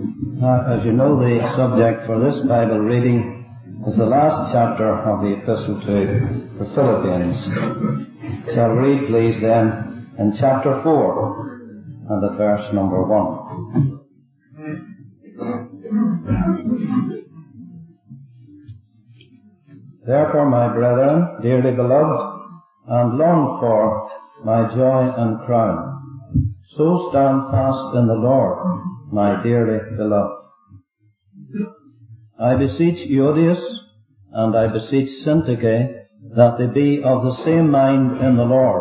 As you know, the subject for this Bible reading is the last chapter of the Epistle to the Philippians. Shall read, please, then, in chapter 4 and the verse number 1. Therefore, my brethren, dearly beloved, and longed for, my joy and crown, so stand fast in the Lord, my dearly beloved. I beseech Euodias, and I beseech Syntyche, that they be of the same mind in the Lord.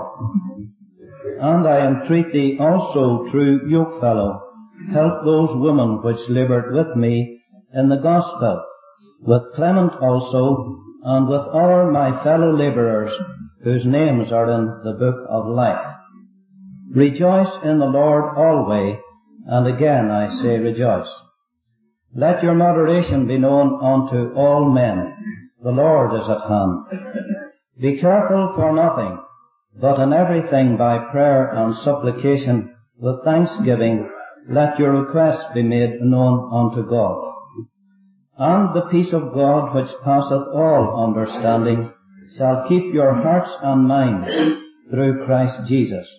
And I entreat thee also, true yokefellow, help those women which laboured with me in the gospel, with Clement also, and with all my fellow labourers, whose names are in the book of life. Rejoice in the Lord always, and again I say rejoice. Let your moderation be known unto all men. The Lord is at hand. Be careful for nothing, but in everything by prayer and supplication with thanksgiving, let your requests be made known unto God. And the peace of God, which passeth all understanding, shall keep your hearts and minds through Christ Jesus.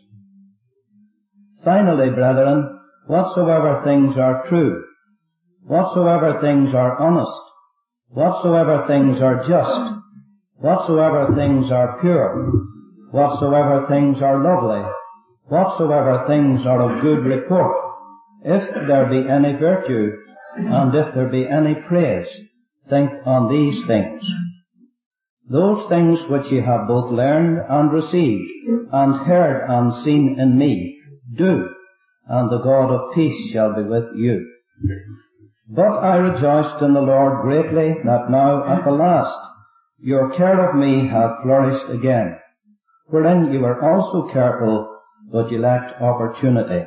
Finally, brethren, whatsoever things are true, whatsoever things are honest, whatsoever things are just, whatsoever things are pure, whatsoever things are lovely, whatsoever things are of good report, if there be any virtue, and if there be any praise, think on these things. Those things which ye have both learned and received, and heard and seen in me, do, and the God of peace shall be with you. But I rejoiced in the Lord greatly that now at the last your care of me hath flourished again, wherein ye were also careful, but ye lacked opportunity.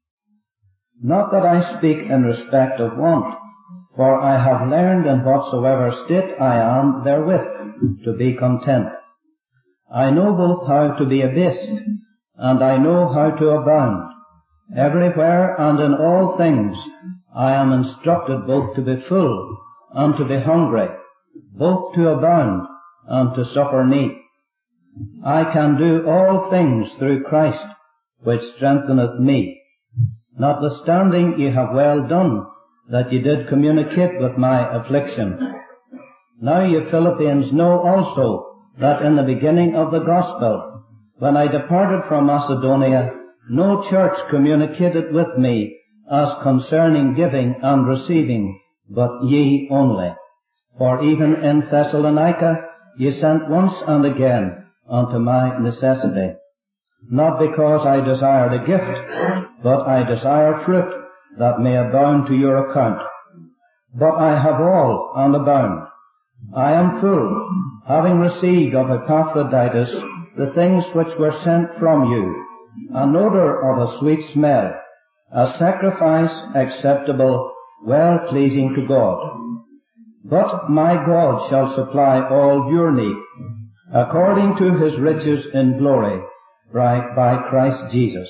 Not that I speak in respect of want, for I have learned in whatsoever state I am therewith to be content. I know both how to be abased, and I know how to abound. Everywhere and in all things I am instructed both to be full and to be hungry, both to abound and to suffer need. I can do all things through Christ, which strengtheneth me. Notwithstanding ye have well done, that ye did communicate with my affliction. Now ye Philippians know also that in the beginning of the gospel, when I departed from Macedonia, no church communicated with me as concerning giving and receiving, but ye only. For even in Thessalonica ye sent once and again unto my necessity. Not because I desired a gift, but I desire fruit that may abound to your account. But I have all and abound. I am full, having received of Epaphroditus the things which were sent from you, an odour of a sweet smell, a sacrifice acceptable, well-pleasing to God. But my God shall supply all your need, according to his riches in glory, by Christ Jesus.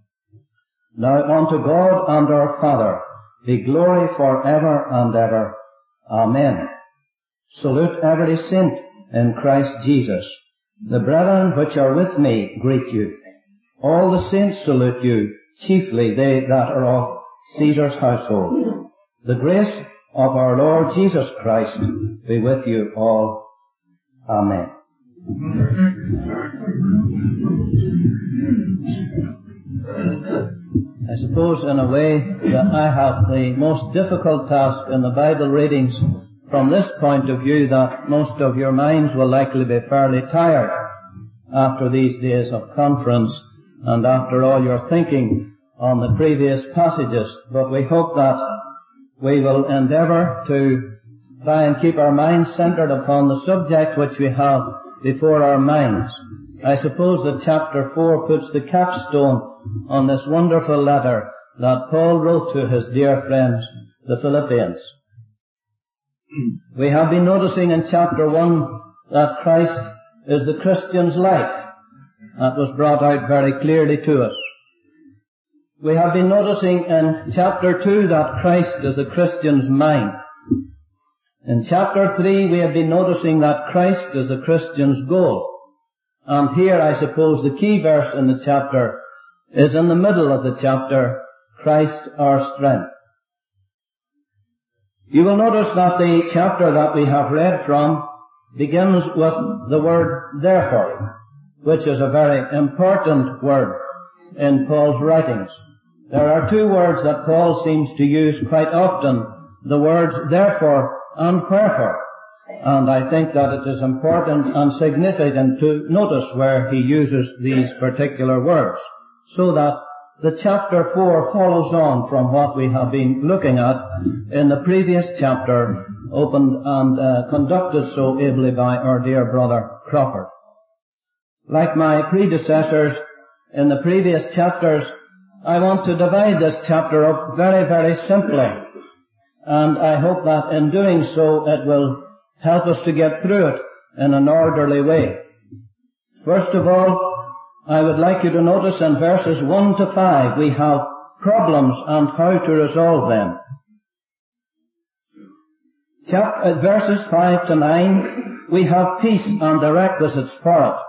Now unto God and our Father be glory for ever and ever. Amen. Salute every saint in Christ Jesus. The brethren which are with me greet you. All the saints salute you, chiefly they that are of Caesar's household. The grace of our Lord Jesus Christ be with you all. Amen. I suppose in a way that I have the most difficult task in the Bible readings from this point of view, that most of your minds will likely be fairly tired after these days of conference and after all your thinking on the previous passages. But we hope that we will endeavour to try and keep our minds centred upon the subject which we have before our minds. I suppose that chapter 4 puts the capstone on this wonderful letter that Paul wrote to his dear friends, the Philippians. We have been noticing in chapter 1 that Christ is the Christian's life. That was brought out very clearly to us. We have been noticing in chapter 2 that Christ is the Christian's mind. In chapter 3 we have been noticing that Christ is the Christian's goal. And here I suppose the key verse in the chapter is in the middle of the chapter, Christ our strength. You will notice that the chapter that we have read from begins with the word therefore, which is a very important word in Paul's writings. There are two words that Paul seems to use quite often, the words therefore and wherefore. And I think that it is important and significant to notice where he uses these particular words, so that the chapter 4 follows on from what we have been looking at in the previous chapter, opened and conducted so ably by our dear brother Crawford. Like my predecessors in the previous chapters, I want to divide this chapter up very, very simply, and I hope that in doing so it will help us to get through it in an orderly way. First of all, I would like you to notice in verses 1 to 5 we have problems and how to resolve them. Verses 5 to 9 we have peace and the requisites for it.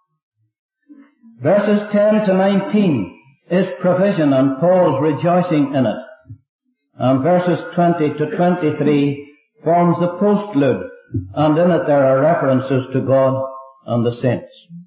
Verses 10 to 19 is provision and Paul's rejoicing in it. And verses 20 to 23 forms the postlude, and in it there are references to God and the saints.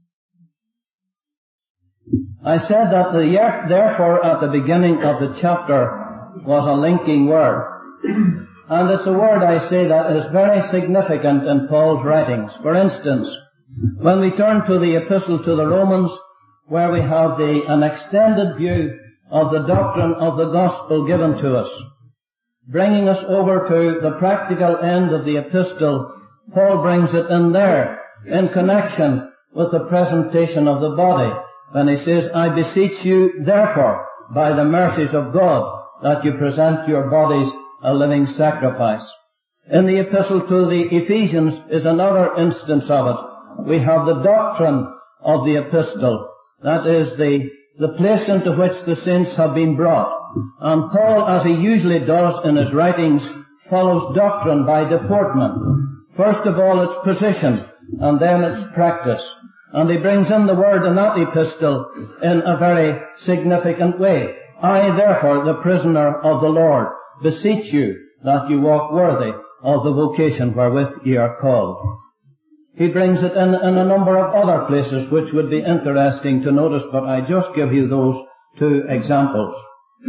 I said that the therefore at the beginning of the chapter was a linking word. And it's a word, I say, that is very significant in Paul's writings. For instance, when we turn to the epistle to the Romans, where we have an extended view of the doctrine of the gospel given to us, bringing us over to the practical end of the epistle, Paul brings it in there in connection with the presentation of the body, when he says, I beseech you, therefore, by the mercies of God, that you present your bodies a living sacrifice. In the epistle to the Ephesians is another instance of it. We have the doctrine of the epistle. That is the place into which the saints have been brought. And Paul, as he usually does in his writings, follows doctrine by deportment. First of all, its position, and then its practice. And he brings in the word in that epistle in a very significant way. I, therefore, the prisoner of the Lord, beseech you that you walk worthy of the vocation wherewith ye are called. He brings it in a number of other places which would be interesting to notice, but I just give you those two examples.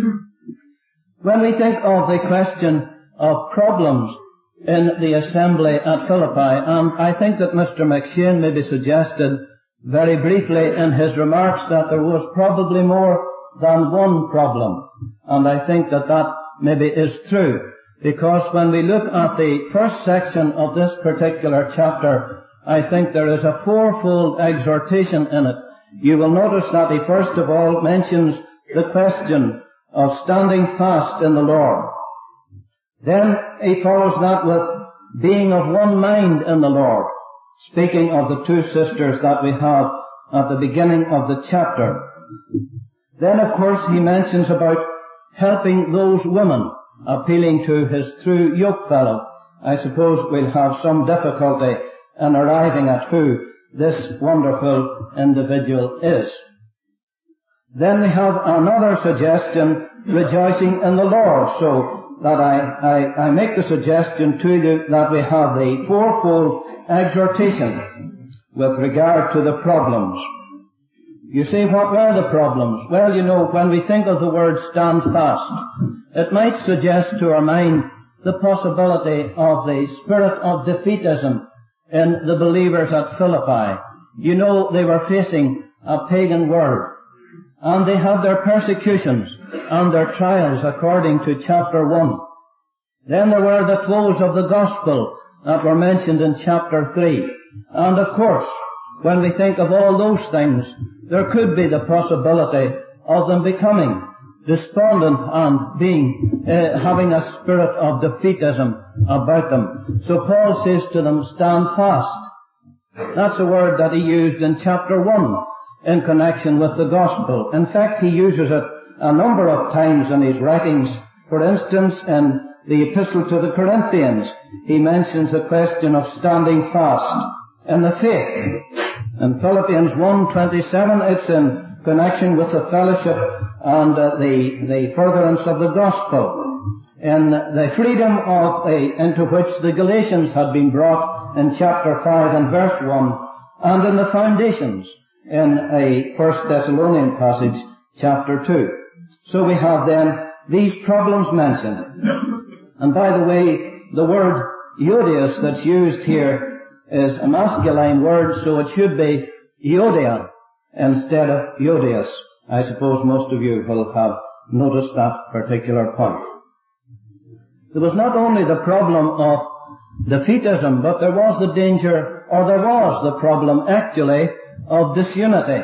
When we think of the question of problems in the assembly at Philippi, and I think that Mr. McShane maybe suggested very briefly in his remarks that there was probably more than one problem, and I think that that maybe is true, because when we look at the first section of this particular chapter, I think there is a fourfold exhortation in it. You will notice that he first of all mentions the question of standing fast in the Lord. Then he follows that with being of one mind in the Lord, speaking of the two sisters that we have at the beginning of the chapter. Then, of course, he mentions about helping those women, appealing to his true yokefellow. I suppose we'll have some difficulty in arriving at who this wonderful individual is. Then we have another suggestion, rejoicing in the Lord, so that I make the suggestion to you that we have the fourfold exhortation with regard to the problems. You see, what were the problems? Well, you know, when we think of the word stand fast, it might suggest to our mind the possibility of the spirit of defeatism in the believers at Philippi. You know, they were facing a pagan world, and they had their persecutions and their trials according to chapter 1. Then there were the foes of the gospel that were mentioned in chapter 3. And of course, when we think of all those things, there could be the possibility of them becoming despondent and having a spirit of defeatism about them. So Paul says to them, stand fast. That's a word that he used in chapter 1 in connection with the gospel. In fact, he uses it a number of times in his writings. For instance, in the Epistle to the Corinthians, he mentions the question of standing fast in the faith. In Philippians 1:27, it's in connection with the fellowship and the furtherance of the gospel. In the freedom into which the Galatians had been brought in chapter 5 and verse 1, and in the foundations in a 1 Thessalonian passage, chapter 2. So we have then these problems mentioned. And by the way, the word Euodias that's used here is a masculine word, so it should be Euodia instead of Euodias. I suppose most of you will have noticed that particular point. There was not only the problem of defeatism, but there was the danger, or there was the problem actually, of disunity.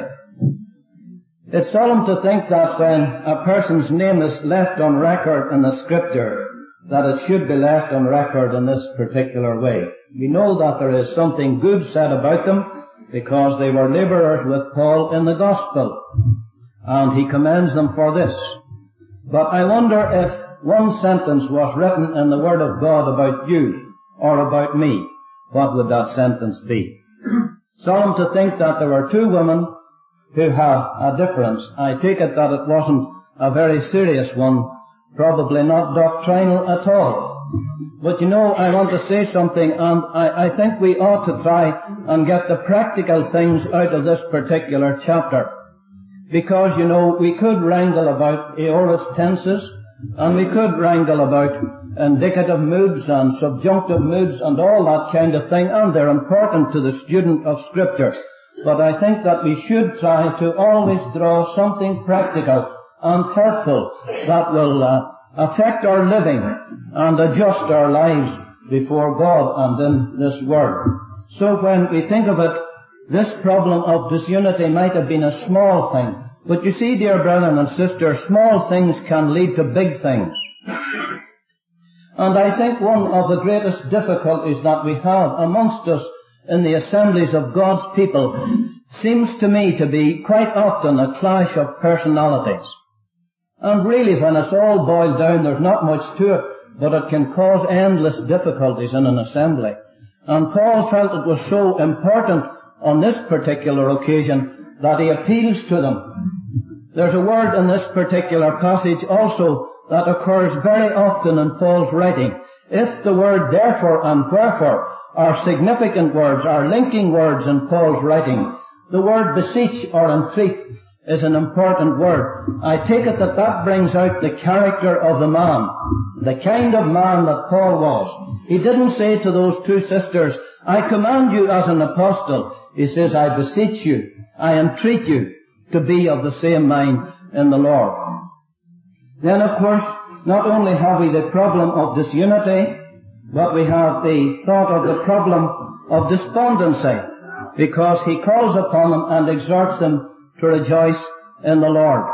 It's solemn to think that when a person's name is left on record in the Scripture, that it should be left on record in this particular way. We know that there is something good said about them, because they were laborers with Paul in the gospel, and he commends them for this. But I wonder if one sentence was written in the Word of God about you, or about me, what would that sentence be? Solemn to think that there were two women who had a difference. I take it that it wasn't a very serious one, probably not doctrinal at all. But you know, I want to say something, and I think we ought to try and get the practical things out of this particular chapter. Because, you know, we could wrangle about aorist tenses, and we could wrangle about indicative moods and subjunctive moods and all that kind of thing, and they're important to the student of Scripture. But I think that we should try to always draw something practical and helpful that will affect our living and adjust our lives before God and in this world. So when we think of it, this problem of disunity might have been a small thing. But you see, dear brethren and sisters, small things can lead to big things. And I think one of the greatest difficulties that we have amongst us in the assemblies of God's people seems to me to be quite often a clash of personalities. And really, when it's all boiled down, there's not much to it, but it can cause endless difficulties in an assembly. And Paul felt it was so important on this particular occasion that he appeals to them. There's a word in this particular passage also that occurs very often in Paul's writing. If the word therefore and wherefore are significant words, are linking words in Paul's writing, the word beseech or entreat is an important word. I take it that that brings out the character of the man, the kind of man that Paul was. He didn't say to those two sisters, I command you as an apostle. He says, I beseech you, I entreat you to be of the same mind in the Lord. Then, of course, not only have we the problem of disunity, but we have the thought of the problem of despondency, because he calls upon them and exhorts them to rejoice in the Lord.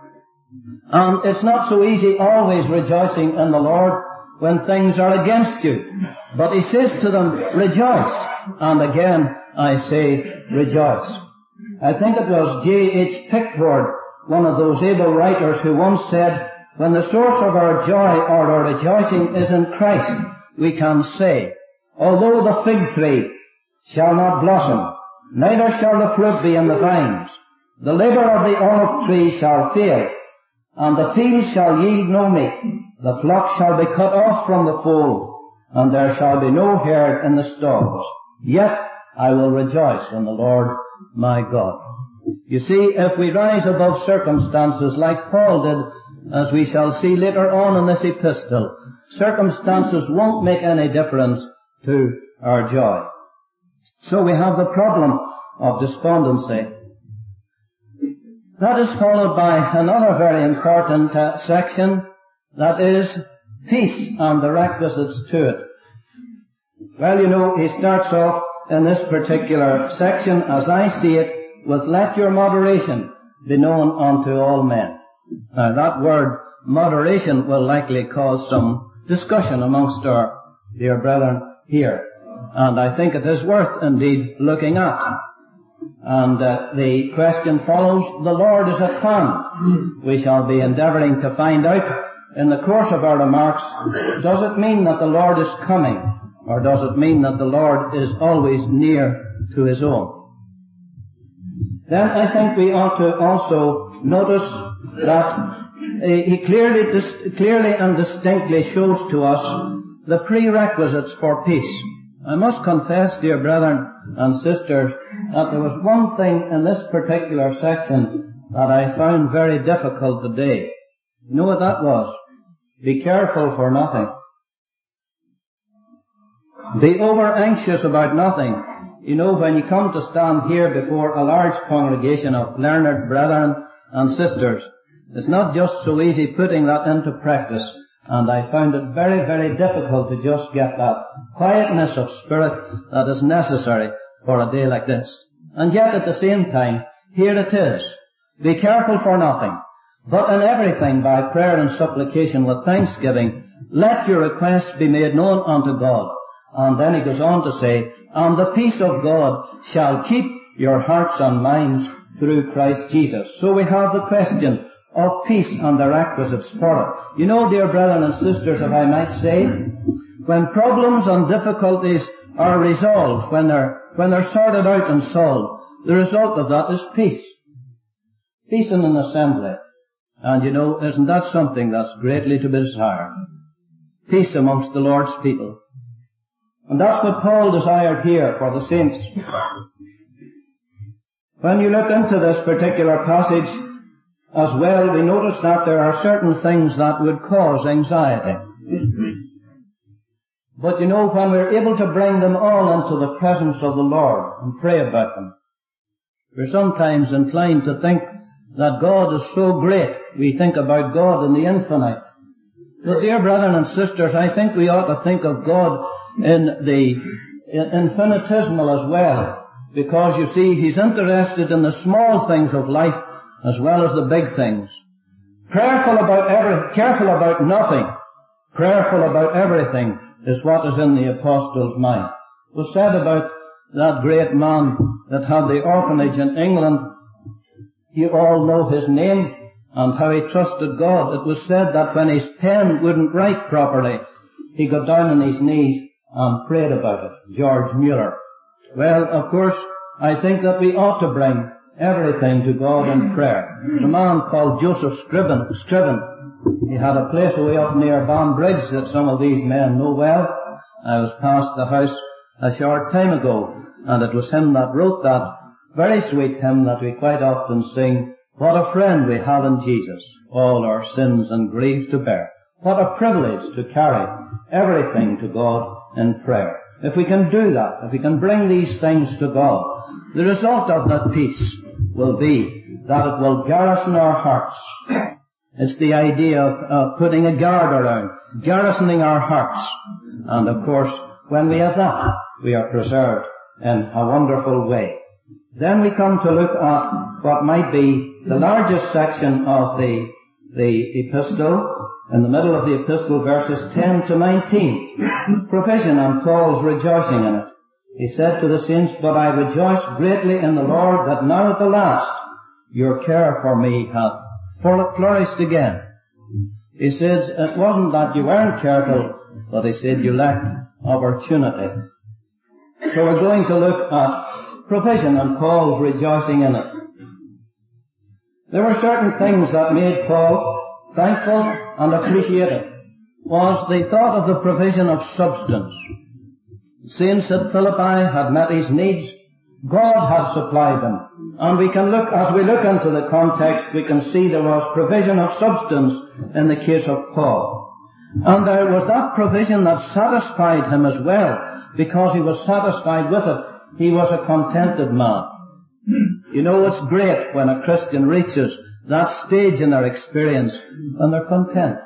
And it's not so easy always rejoicing in the Lord when things are against you. But he says to them, rejoice. And again, I say, rejoice. I think it was J.H. Pickford, one of those able writers, who once said, when the source of our joy or our rejoicing is in Christ, we can say, although the fig tree shall not blossom, neither shall the fruit be in the vines, the labour of the olive tree shall fail, and the field shall yield no meat, the flock shall be cut off from the fold, and there shall be no herd in the stalls. Yet I will rejoice in the Lord my God. You see, if we rise above circumstances like Paul did, as we shall see later on in this epistle, circumstances won't make any difference to our joy. So we have the problem of despondency. That is followed by another very important section, that is peace and the requisites to it. Well, you know, he starts off in this particular section, as I see it, with let your moderation be known unto all men. Now that word moderation will likely cause some discussion amongst our dear brethren here. And I think it is worth indeed looking at. And the question follows, the Lord is at hand. We shall be endeavouring to find out in the course of our remarks, does it mean that the Lord is coming, or does it mean that the Lord is always near to His own? Then I think we ought to also notice that He clearly and distinctly shows to us the prerequisites for peace. I must confess, dear brethren and sisters, that there was one thing in this particular section that I found very difficult today. You know what that was? Be careful for nothing. Be over anxious about nothing. You know, when you come to stand here before a large congregation of learned brethren and sisters, it's not just so easy putting that into practice. And I found it very, very difficult to just get that quietness of spirit that is necessary for a day like this. And yet at the same time, here it is. Be careful for nothing, but in everything by prayer and supplication with thanksgiving, let your requests be made known unto God. And then he goes on to say, and the peace of God shall keep your hearts and minds through Christ Jesus. So we have the question of peace and the requisites for it. You know, dear brethren and sisters, if I might say, when problems and difficulties are resolved, when they're sorted out and solved, the result of that is peace. Peace in an assembly. And you know, isn't that something that's greatly to be desired? Peace amongst the Lord's people. And that's what Paul desired here for the saints. When you look into this particular passage as well, we notice that there are certain things that would cause anxiety. But you know, when we're able to bring them all into the presence of the Lord and pray about them, we're sometimes inclined to think that God is so great. We think about God in the infinite. But dear brethren and sisters, I think we ought to think of God in the infinitesimal as well. Because you see, He's interested in the small things of life as well as the big things. Careful about nothing. Prayerful about everything is what is in the apostle's mind. It was said about that great man that had the orphanage in England. You all know his name and how he trusted God. It was said that when his pen wouldn't write properly, he got down on his knees and prayed about it. George Mueller. Well, of course, I think that we ought to bring everything to God in prayer. The man called Joseph Scriven, he had a place away up near Banbridge that some of these men know well. I was past the house a short time ago, and it was him that wrote that very sweet hymn that we quite often sing, what a friend we have in Jesus, all our sins and griefs to bear. What a privilege to carry everything to God in prayer. If we can do that, if we can bring these things to God, the result of that peace will be that it will garrison our hearts. It's the idea of putting a guard around, garrisoning our hearts. And of course, when we have that, we are preserved in a wonderful way. Then we come to look at what might be the largest section of the epistle. In the middle of the epistle, verses 10 to 19. Provision and Paul's rejoicing in it. He said to the saints, but I rejoice greatly in the Lord that now at the last your care for me hath flourished again. He says it wasn't that you weren't careful, but he said you lacked opportunity. So we're going to look at provision and Paul's rejoicing in it. There were certain things that made Paul thankful and appreciative. Was the thought of the provision of substance. Saints at Philippi had met his needs. God had supplied them. And we can look, as we look into the context, we can see there was provision of substance in the case of Paul. And there was that provision that satisfied him as well, because he was satisfied with it. He was a contented man. You know, it's great when a Christian reaches that stage in their experience and they're content.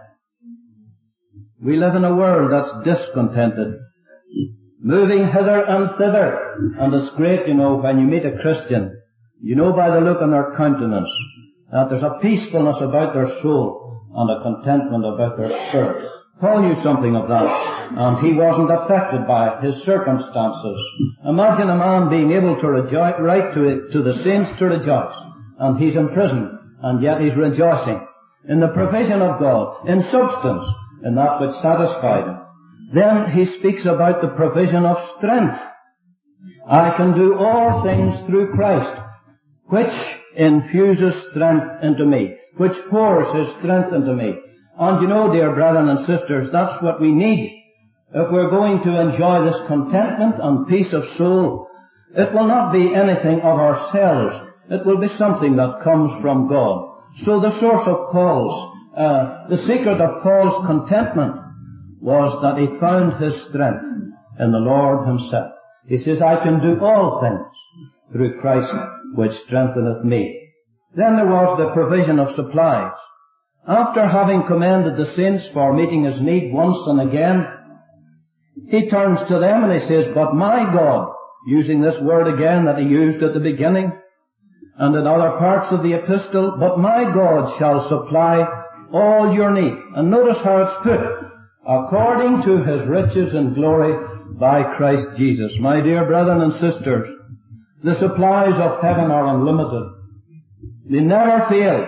We live in a world that's discontented, moving hither and thither. And it's great, you know, when you meet a Christian, you know by the look on their countenance that there's a peacefulness about their soul and a contentment about their spirit. Paul knew something of that. and he wasn't affected by his circumstances. Imagine a man being able to write to the saints to rejoice, and he's in prison, and yet he's rejoicing in the provision of God, in substance, in that which satisfied him. Then he speaks about the provision of strength. I can do all things through Christ, which infuses strength into me, which pours his strength into me. And you know, dear brethren and sisters, that's what we need. If we're going to enjoy this contentment and peace of soul, it will not be anything of ourselves. It will be something that comes from God. So the source of Paul's, the secret of Paul's contentment was that he found his strength in the Lord himself. He says, I can do all things through Christ which strengtheneth me. Then there was the provision of supplies. After having commended the saints for meeting his need once and again, he turns to them and he says, but my God, using this word again that he used at the beginning and in other parts of the epistle, but my God shall supply all your need. And notice how it's put, according to his riches and glory by Christ Jesus. My dear brethren and sisters, the supplies of heaven are unlimited. They never fail.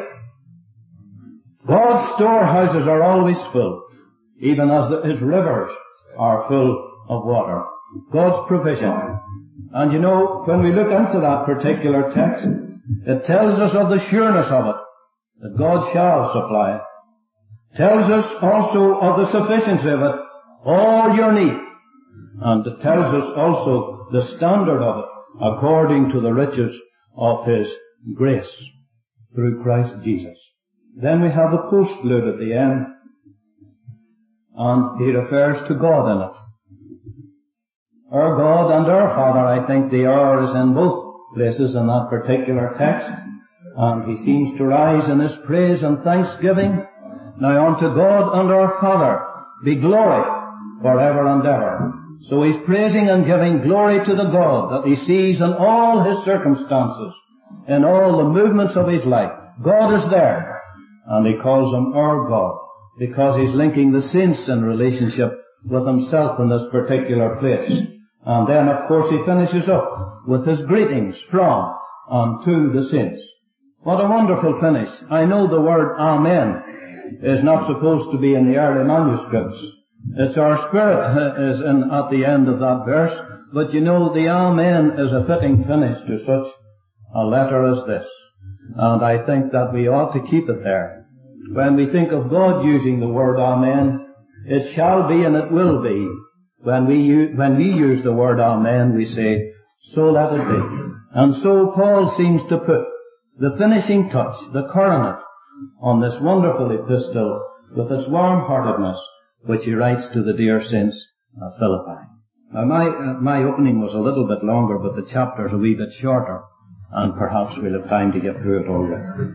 God's storehouses are always full, even as his rivers are full of water. God's provision. And you know, when we look into that particular text, it tells us of the sureness of it, that God shall supply it. Tells us also of the sufficiency of it, all your need. And it tells us also the standard of it, according to the riches of his grace through Christ Jesus. Then we have the postlude at the end, and he refers to God in it. Our God and our Father, I think the "our" is in both places in that particular text, and he seems to rise in his praise and thanksgiving. Now unto God and our Father be glory forever and ever. So he's praising and giving glory to the God that he sees in all his circumstances, in all the movements of his life. God is there, and he calls him our God, because he's linking the saints in relationship with himself in this particular place. And then, of course, he finishes up with his greetings from and to the saints. What a wonderful finish. I know the word Amen is not supposed to be in the early manuscripts. It's our spirit is in at the end of that verse, but you know the Amen is a fitting finish to such a letter as this. And I think that we ought to keep it there. When we think of God using the word Amen, it shall be and it will be. When we use the word Amen, we say, so let it be. And so Paul seems to put the finishing touch, the coronet, on this wonderful epistle with its warm-heartedness, which he writes to the dear saints of Philippi. Now my opening was a little bit longer, but the chapter's a wee bit shorter, and perhaps we'll have time to get through it all right.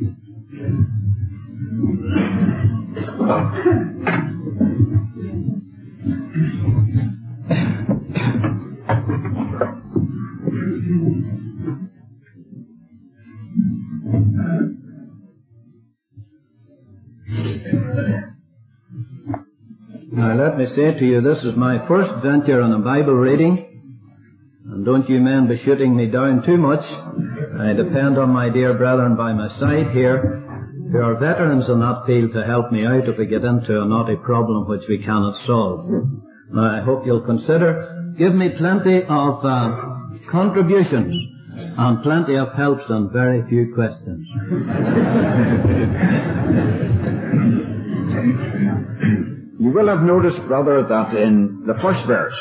Now let me say to you, this is my first venture on a Bible reading, and don't you men be shooting me down too much. I depend on my dear brethren by my side here, who are veterans in that field, to help me out if we get into a knotty problem which we cannot solve. Now I hope you'll consider, give me plenty of contributions and plenty of helps and very few questions. You will have noticed, brother, that in the first verse,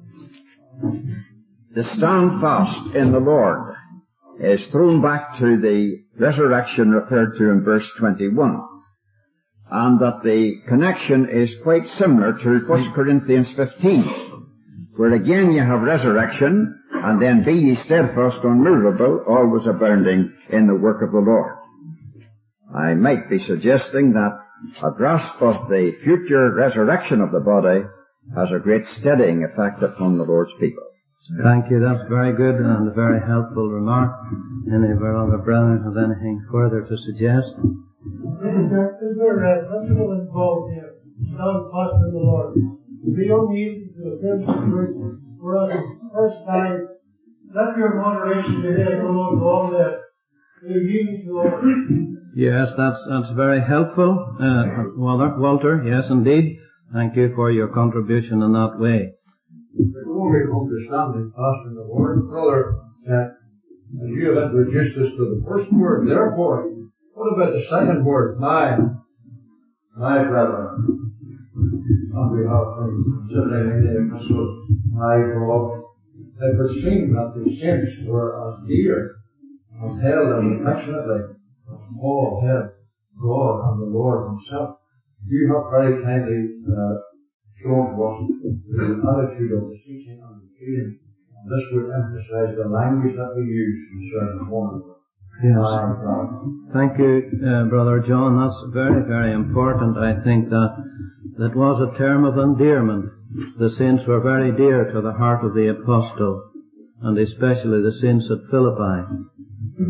the stand fast in the Lord is thrown back to the resurrection referred to in verse 21, and that the connection is quite similar to 1 Corinthians 15, where again you have resurrection, and then be ye steadfast, unmovable, always abounding in the work of the Lord. I might be suggesting that a grasp of the future resurrection of the body has a great steadying effect upon the Lord's people. Thank you. That's very good and a very helpful remark. Any of our other brethren have anything further to suggest? Is there principle involved here? Stand fast in the Lord. be only the principle for us the first time. Let your moderation be there, O Lord, to all that we need to all. Yes, that's very helpful, Walter. Yes, indeed. Thank you for your contribution in that way. Before we understand the passing of the word, brother, as you have introduced us to the first word, therefore, what about the second word, my brethren? And we have been considering the epistle, my God. It would seem that the saints were as dear and held them affectionately as Paul held God and the Lord himself. You have very kindly shown to us the attitude of the teaching and the feeling. And this would emphasize the language that we use concerning one another. Yes. Thank you, Brother John. That's very, very important. I think that was a term of endearment. The saints were very dear to the heart of the apostle, and especially the saints at Philippi. Would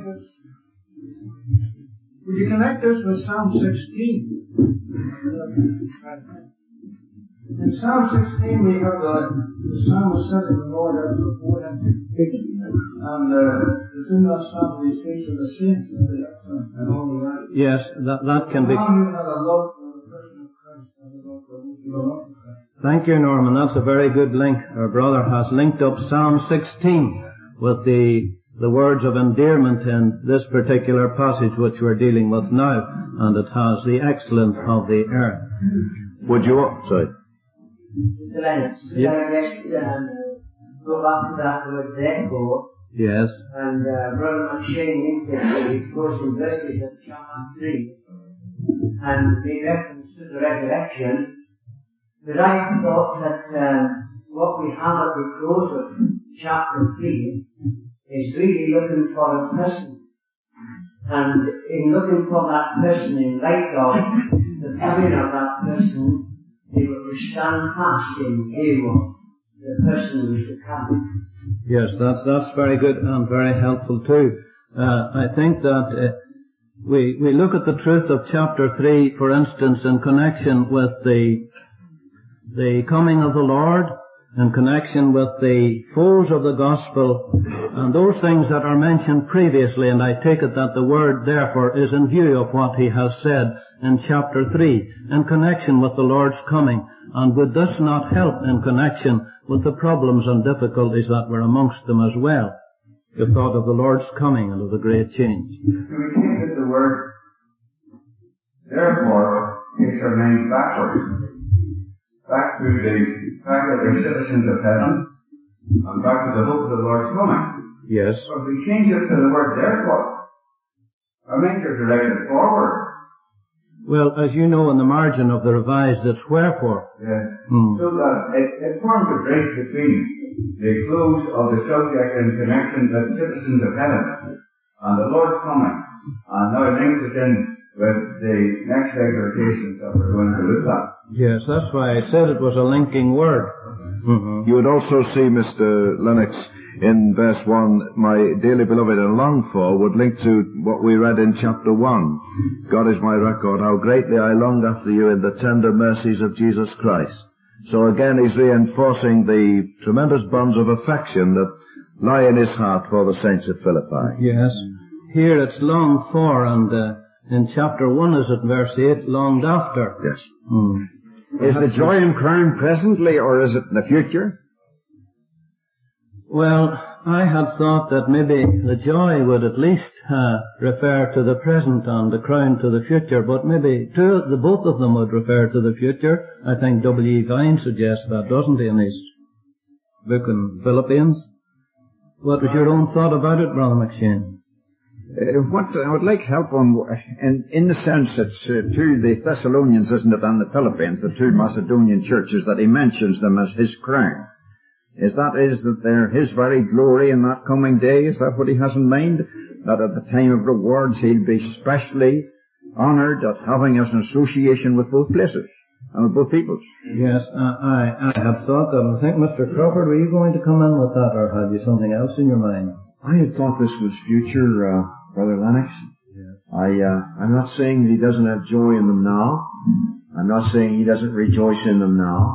you connect this with Psalm 16? In Psalm 16 we have the psalmist setting the Lord out before him. And it's in that psalm he speaks of the saints and the excellent and all the right. Yes, that can be. Thank you, Norman. That's a very good link. Our brother has linked up Psalm 16 with the words of endearment in this particular passage which we're dealing with now, and it has the excellent of the earth. Would you, sorry. Mr. Lennox, go back to that word therefore. Yes. And Brother McShane indicated the closing verses of chapter 3 and made reference to the resurrection. But I thought that what we have at the close of chapter 3 is really looking for a person. And in looking for that person, in light of the coming of that person, they were to stand fast in view of the person who is to come. Yes, that's very good and very helpful too. I think that we look at the truth of chapter 3, for instance, in connection with the coming of the Lord, in connection with the foes of the gospel, and those things that are mentioned previously, and I take it that the word therefore is in view of what he has said in chapter 3, in connection with the Lord's coming. And would this not help in connection with the problems and difficulties that were amongst them as well? The thought of the Lord's coming and of the great change. We take the word therefore is remained backwards. Back to the fact that we're citizens of heaven, and back to the hope of the Lord's coming. Yes. But we change it to the word therefore. I mean, you're directed forward. Well, as you know, in the margin of the Revised, it's wherefore. Yes. So that it forms a bridge between the close of the subject in connection with citizens of heaven and the Lord's coming, and now it links us in with the next exhortations that we're going to look at. Yes, that's why I said it was a linking word. Mm-hmm. You would also see, Mr. Lennox, in verse 1, my dearly beloved and longed for, would link to what we read in chapter 1. God is my record, how greatly I long after you in the tender mercies of Jesus Christ. So again he's reinforcing the tremendous bonds of affection that lie in his heart for the saints at Philippi. Yes. Here it's longed for, and in chapter 1, is it verse 8, longed after? Yes. Is the joy and crown presently, or is it in the future? Well, I had thought that maybe the joy would at least refer to the present and the crown to the future, but maybe both of them would refer to the future. I think W.E. Vine suggests that, doesn't he, in his book in Philippians? What was your own thought about it, Brother McShane? What I would like help on, in the sense it's to the Thessalonians, isn't it, and the Philippines, the two Macedonian churches, that he mentions them as his crown. Is that they're his very glory in that coming day? Is that what he has in mind? That at the time of rewards he'll be specially honoured at having us in association with both places and with both peoples? Yes, I had thought that. I think, Mr. Crawford, were you going to come in with that, or had you something else in your mind? I had thought this was future, Brother Lennox. Yes. I'm not saying that he doesn't have joy in them now. I'm not saying he doesn't rejoice in them now.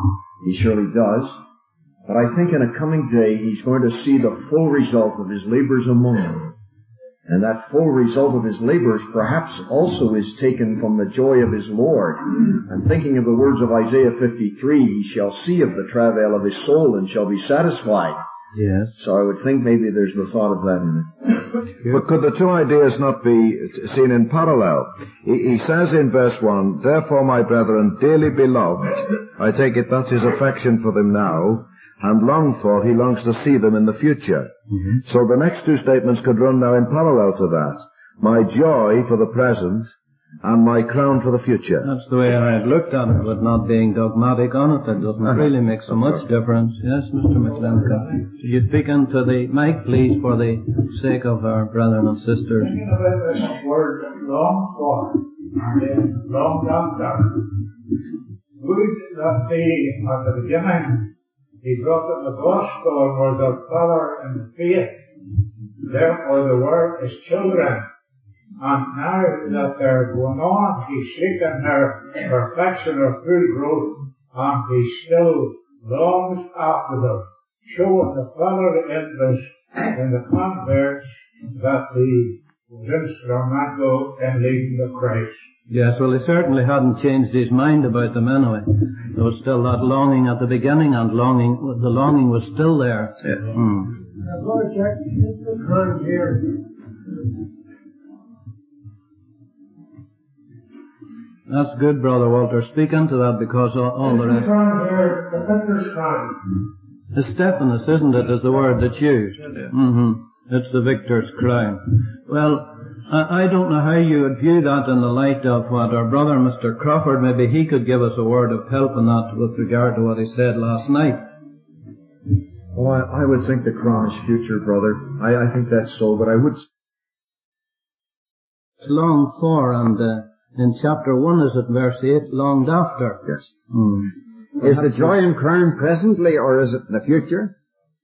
He surely does. But I think in a coming day he's going to see the full result of his labors among them. And that full result of his labors perhaps also is taken from the joy of his Lord. And thinking of the words of Isaiah 53, he shall see of the travail of his soul and shall be satisfied. Yes. So I would think maybe there's the thought of that in it. But could the two ideas not be seen in parallel? He says in verse 1, therefore my brethren, dearly beloved, I take it that's his affection for them now, and long for, he longs to see them in the future. Mm-hmm. So the next two statements could run now in parallel to that. My joy for the present and my crown for the future. That's the way I had looked at it, but not being dogmatic on it. It doesn't really make so much difference. Yes, Mr. McLenka. Could you speak into the mic, please, for the sake of our brethren and sisters? Thinking about this word long for, and then long after. Would that be at the beginning? He brought them the gospel and were their father in the faith. Therefore the word is children. And now that they're going on, he's seeking their perfection or full growth, and he still longs after them, showing the fatherly interest in the converts that he was instrumental in leading to Christ. Yes, well, he certainly hadn't changed his mind about them anyway. There was still that longing at the beginning, and the longing was still there. Yeah. Brother Jack, this is occurring here. That's good, Brother Walter. Speak into that, because all the rest... Here, the victor's crown. It's Stephanus, isn't it, is the word that's used? Yeah. Mm-hmm. It's the victor's crown. Well, I don't know how you would view that in the light of what our brother Mr. Crawford, maybe he could give us a word of help in that with regard to what he said last night. Oh, I would think the crown is future, brother. I think that's so, but I would... Longed for, and in chapter 1, is it verse 8, longed after? Yes. Is the joy and crown presently, or is it in the future?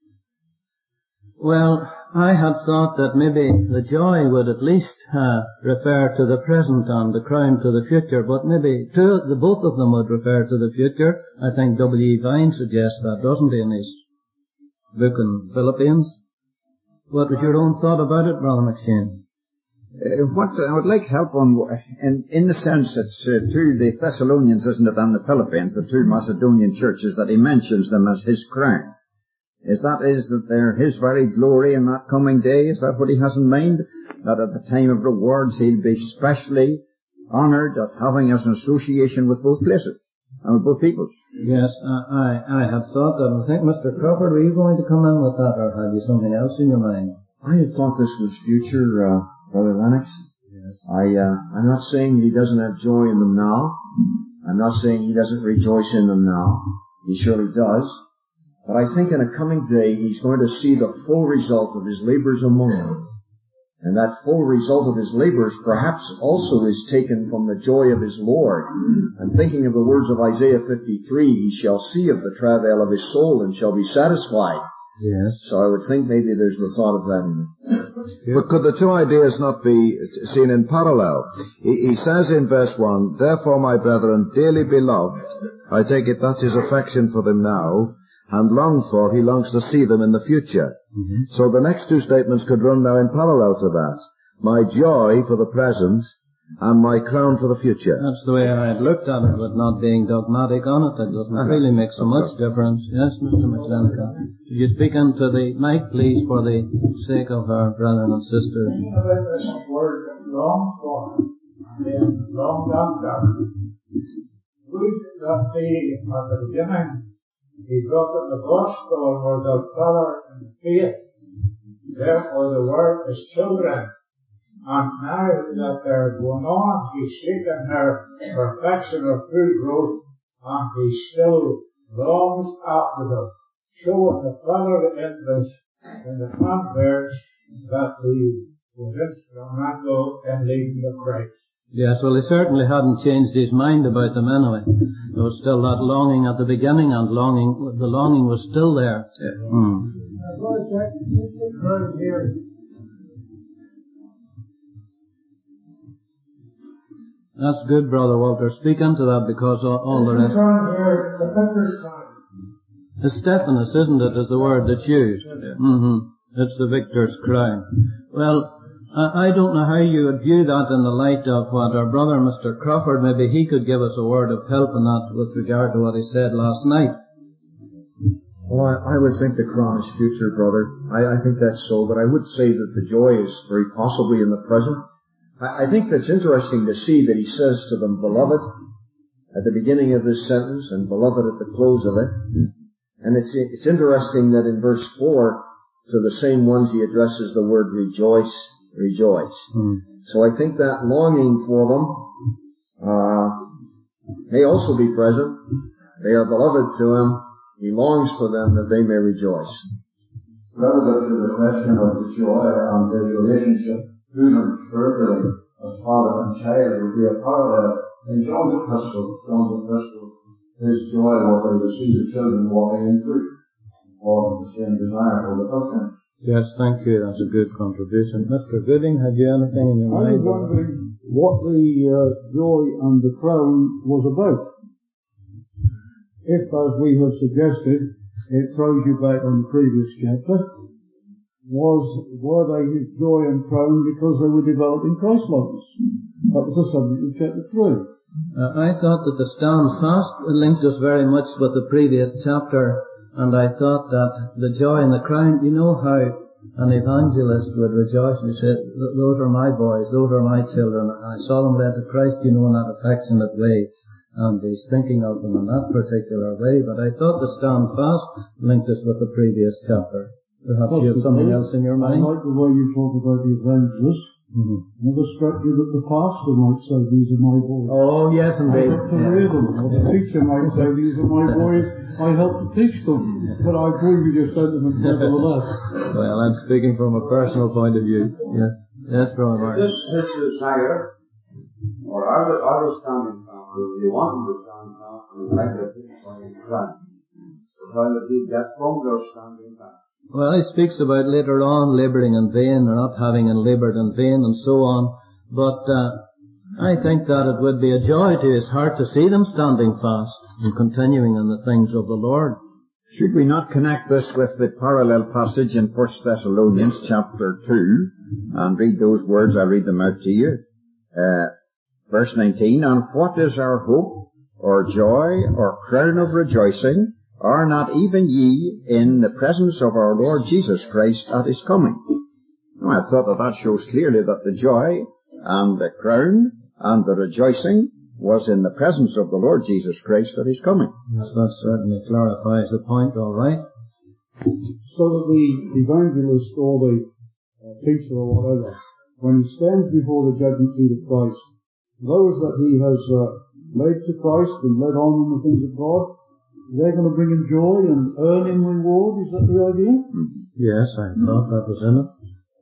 Well, I had thought that maybe the joy would at least refer to the present and the crown to the future, but maybe both of them would refer to the future. I think W.E. Vine suggests that, doesn't he, in his book in Philippians? What was your own thought about it, Brother McShane? What I would like help on, in the sense that to the Thessalonians, isn't it, and the Philippines, the two Macedonian churches, that he mentions them as his crown. Is that they're his very glory in that coming day? Is that what he has in mind? That at the time of rewards he'll be specially honoured at having us an association with both places and with both peoples? Yes, I had thought that. I think, Mr. Crawford, were you going to come in with that, or had you something else in your mind? I had thought this was future, Brother Lennox. Yes. I'm not saying he doesn't have joy in them now. I'm not saying he doesn't rejoice in them now. He surely does. But I think in a coming day he's going to see the full result of his labors among them. And that full result of his labors perhaps also is taken from the joy of his Lord. And thinking of the words of Isaiah 53, he shall see of the travail of his soul and shall be satisfied. Yes. So I would think maybe there's the thought of that in it. But could the two ideas not be seen in parallel? He says in verse 1, therefore my brethren, dearly beloved, I take it that's his affection for them now, and long for, he longs to see them in the future. Mm-hmm. So the next two statements could run now in parallel to that. My joy for the present and my crown for the future. That's the way I had looked at it, but not being dogmatic on it. It doesn't really make so much difference. Yes, Mr. McLenka. Could you speak into the mic, please, for the sake of our brethren and sisters? Thinking about this word long for, and then long after. Would that be at the beginning? He brought them the gospel and were their father in the faith. Therefore the word is children. And now that they're going on, he's seeking their perfection or full growth, and he still longs after them, showing the fatherly interest in the converts that he was instrumental in leading to Christ. Yes, well, he certainly hadn't changed his mind about them anyway. There was still that longing at the beginning, and the longing was still there. Yeah. Brother Jack, this is occurring here. That's good, Brother Walter. Speak into that, because all the rest... Here, the victor's crown. Stephanus, isn't it, is the word that's used? Yeah. It's the victor's crown. Well, I don't know how you would view that in the light of what our brother Mr. Crawford, maybe he could give us a word of help in that with regard to what he said last night. Well, I would think the crown is future, brother. I think that's so, but I would say that the joy is very possibly in the present. I think that's interesting to see that he says to them, beloved, at the beginning of this sentence, and beloved at the close of it. And it's interesting that in verse 4, to the same ones he addresses the word rejoice, rejoice. So I think that longing for them may also be present. They are beloved to him. He longs for them that they may rejoice. Relevant to the question of the joy and the relationship to them spiritually as father and child would be a parallel in John's epistle. His joy was they would see the children walking in truth, or the same desire for the husband. Yes, thank you. That's a good contribution. Mr. Gooding, had you anything in your mind? I was wondering what the joy and the crown was about. If, as we have suggested, it throws you back on the previous chapter, were they his joy and crown because they were developing Christ-likeness? That was the subject of chapter 3. I thought that the stand fast linked us very much with the previous chapter, and I thought that the joy and the crown, you know how an evangelist would rejoice and say, those are my boys, those are my children, I saw them led to Christ, you know, in that affectionate way. And he's thinking of them in that particular way, but I thought the stand fast linked us with the previous chapter. Perhaps you have something else in your mind? I like the way you talk about the evangelist. Never struck you that the pastor might say, these are my boys. Oh, yes, indeed. I help to rear them. Or the teacher might say, these are my boys, I help to teach them. But I agree with your sentiments nevertheless. Well, I'm speaking from a personal point of view. Yes. Yes, Brother Martin. His desire, or are they standing firm, or do they want them to stand firm, and like their people in Christ? So how did he get from their standing firm? Well, he speaks about later on labouring in vain, or not having laboured in vain, and so on. But I think that it would be a joy to his heart to see them standing fast and continuing in the things of the Lord. Should we not connect this with the parallel passage in 1 Thessalonians chapter 2 and read those words? I'll read them out to you. Verse 19, and what is our hope, or joy, or crown of rejoicing? Are not even ye in the presence of our Lord Jesus Christ at his coming? Now, I thought that shows clearly that the joy and the crown and the rejoicing was in the presence of the Lord Jesus Christ at his coming. Yes, that certainly clarifies the point, all right. So that the evangelist or the teacher or whatever, when he stands before the judgment seat of Christ, those that he has led to Christ and led on in the things of God, they're going to bring him joy and earn him reward. Is that the idea? Yes, I thought that was in it.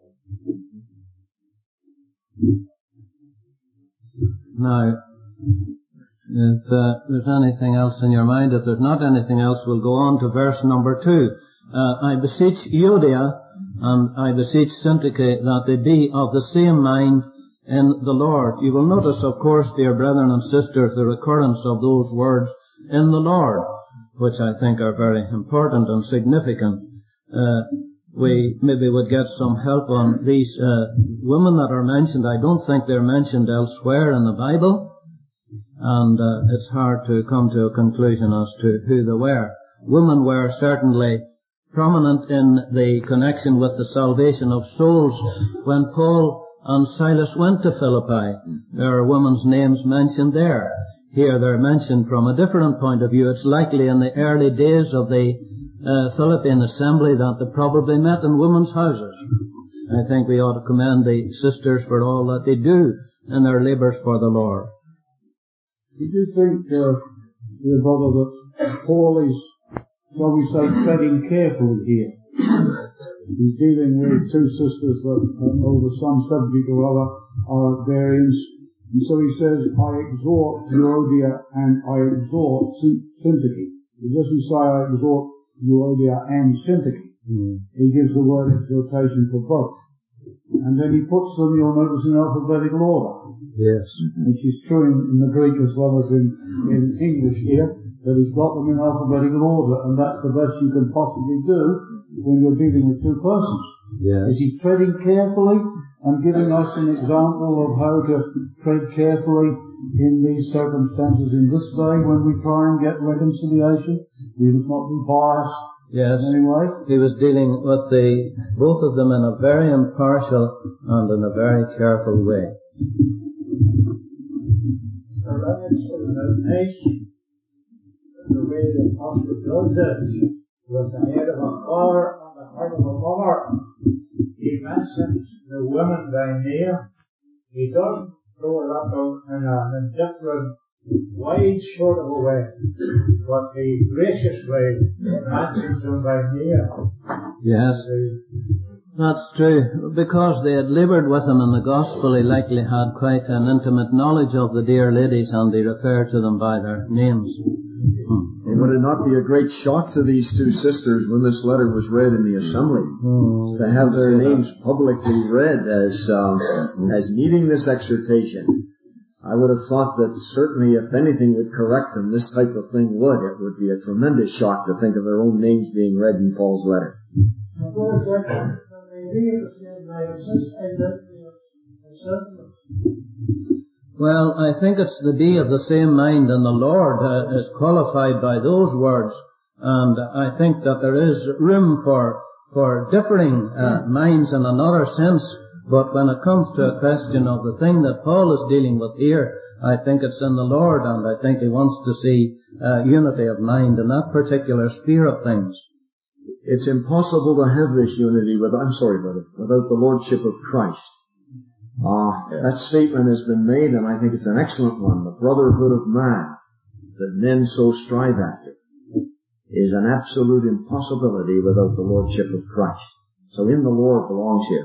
Now, if there's anything else in your mind, if there's not anything else, we'll go on to verse number 2. I beseech Euodia and I beseech Syntyche that they be of the same mind in the Lord. You will notice, of course, dear brethren and sisters, the recurrence of those words in the Lord, which I think are very important and significant. We maybe would get some help on these women that are mentioned. I don't think they're mentioned elsewhere in the Bible, and it's hard to come to a conclusion as to who they were. Women were certainly prominent in the connection with the salvation of souls. When Paul and Silas went to Philippi, there are women's names mentioned there. Here they're mentioned from a different point of view. It's likely in the early days of the Philippian assembly that they probably met in women's houses. I think we ought to commend the sisters for all that they do in their labours for the Lord. Did you think, dear brother, that Paul is, shall we say, treading carefully here? He's dealing with two sisters that, over some subject or other, are at variance. And so he says, I exhort Euodia and I exhort Syntyche. He doesn't say I exhort Euodia and Syntyche. He gives the word exhortation for both. And then he puts them, you'll notice, in alphabetical order. Yes. Which is true in the Greek as well as in English here. that he's got them in alphabetical order, and that's the best you can possibly do when you're dealing with two persons. Yes. Is he treading carefully and giving us an example of how to tread carefully in these circumstances in this day when we try and get reconciliation? We must not be biased. Yes. Anyway, he was dealing with both of them in a very impartial and in a very careful way. Sir Lennox is nice the way the Apostle does it, with the head of a father and the heart of a mother. He mentions the women by name. He doesn't throw it up in an indifferent, wide sort of a way, but the gracious way mentions them by name. Yes, that's true. Because they had laboured with him in the gospel, he likely had quite an intimate knowledge of the dear ladies, and he referred to them by their names. And would it not be a great shock to these two sisters when this letter was read in the assembly, to have their names publicly read as needing this exhortation? I would have thought that certainly if anything would correct them, this type of thing would. It would be a tremendous shock to think of their own names being read in Paul's letter. Well, I think it's the be of the same mind in the Lord is qualified by those words, and I think that there is room for differing minds in another sense, but when it comes to a question of the thing that Paul is dealing with here, I think it's in the Lord, and I think he wants to see unity of mind in that particular sphere of things. It's impossible to have this unity without the Lordship of Christ. That statement has been made, and I think it's an excellent one. The brotherhood of man that men so strive after is an absolute impossibility without the Lordship of Christ. So in the Lord belongs here.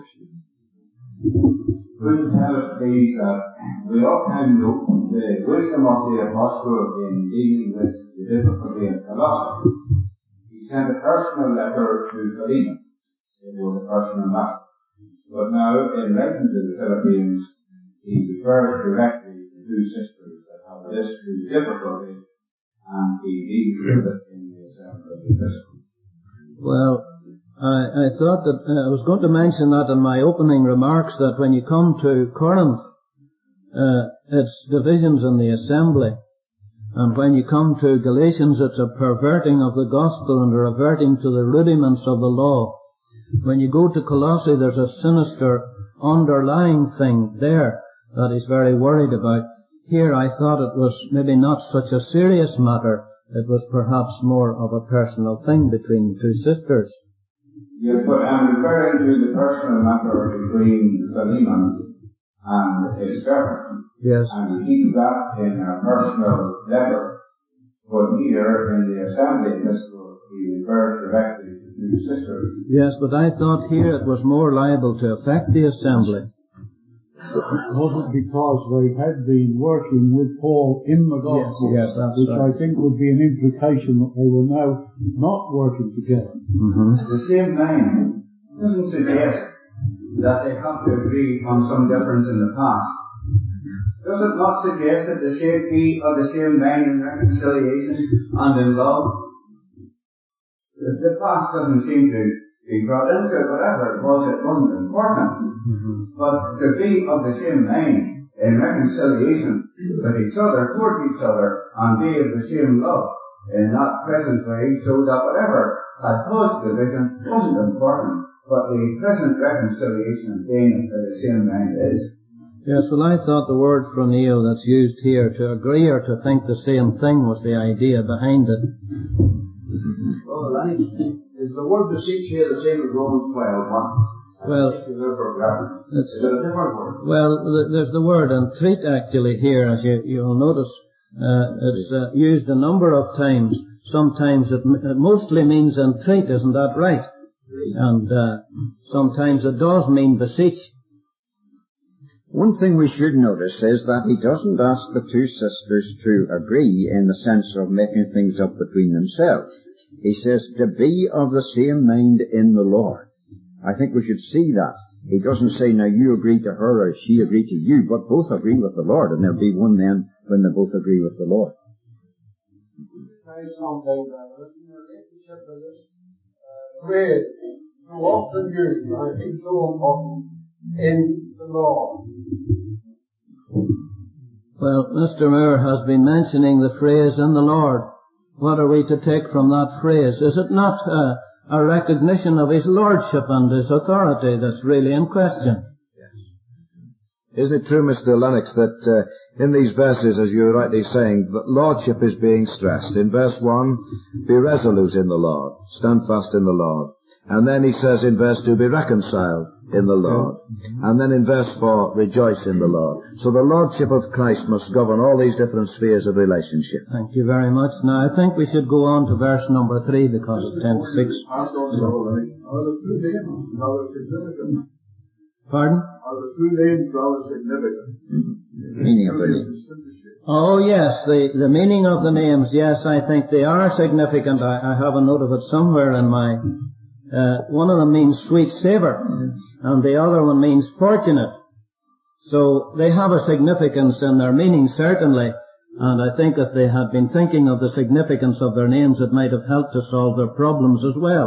Could you tell us, please, that we often note the wisdom of the apostle in dealing with the difficulty of philosophy. He sent a personal letter to Philemon. It was a personal matter. But now, in writing to the Philippines, he refers directly to two sisters that have this difficulty, and he deals with it in the assembly of the epistle. Well, I thought that I was going to mention that in my opening remarks, that when you come to Corinth, it's divisions in the assembly, and when you come to Galatians, it's a perverting of the gospel and a reverting to the rudiments of the law. When you go to Colossae, there's a sinister underlying thing there that he's very worried about. Here I thought it was maybe not such a serious matter. It was perhaps more of a personal thing between two sisters. Yes, but I'm referring to the personal matter between Philemon and Esther. Yes. And he keeps that in a personal letter. But here in the assembly epistle, he refers directly to two sisters. Yes, but I thought here it was more liable to affect the assembly. Was it because they had been working with Paul in the gospel? Yes, that's which right. I think would be an implication that they were now not working together. Mm-hmm. The same mind doesn't suggest that they have to agree on some difference in the past. Does it not suggest that the same be of the same mind in reconciliation and in love? The past doesn't seem to be brought into it, whatever it was, it wasn't important. Mm-hmm. But to be of the same mind in reconciliation with each other, toward each other, and be of the same love in that present way, so that whatever had caused division wasn't important, but the present reconciliation and being of the same mind is. Yes, well, I thought the word phroneo that's used here, to agree or to think the same thing, was the idea behind it. Well, Lenny, is the word beseech here the same as Romans 12:1? Well, is it a different word? Well, there's the word entreat actually here, as you'll notice. It's used a number of times. Sometimes it mostly means entreat, isn't that right? And sometimes it does mean beseech. One thing we should notice is that he doesn't ask the two sisters to agree in the sense of making things up between themselves. He says to be of the same mind in the Lord. I think we should see that. He doesn't say, now you agree to her or she agree to you, but both agree with the Lord, and there'll be one then when they both agree with the Lord. say something about it in relationship to this phrase, so often used, and I think so important, in the Lord. Well, Mr. Moore has been mentioning the phrase "in the Lord." What are we to take from that phrase? Is it not a recognition of His Lordship and His authority that's really in question? Isn't it true, Mr. Lennox, that in these verses, as you're rightly saying, that Lordship is being stressed? In verse 1, be resolute in the Lord, stand fast in the Lord. And then he says in verse 2, be reconciled in the Lord. And then in verse 4, rejoice in the Lord. So the Lordship of Christ must govern all these different spheres of relationship. Thank you very much. Now, I think we should go on to verse number 3 because it's 10 to 6. Pardon? Are the two names rather significant? Meaning of the names. Oh yes, the meaning of the names, yes, I think they are significant. I have a note of it somewhere in my, one of them means sweet savor, and the other one means fortunate. So they have a significance in their meaning, certainly, and I think if they had been thinking of the significance of their names, it might have helped to solve their problems as well.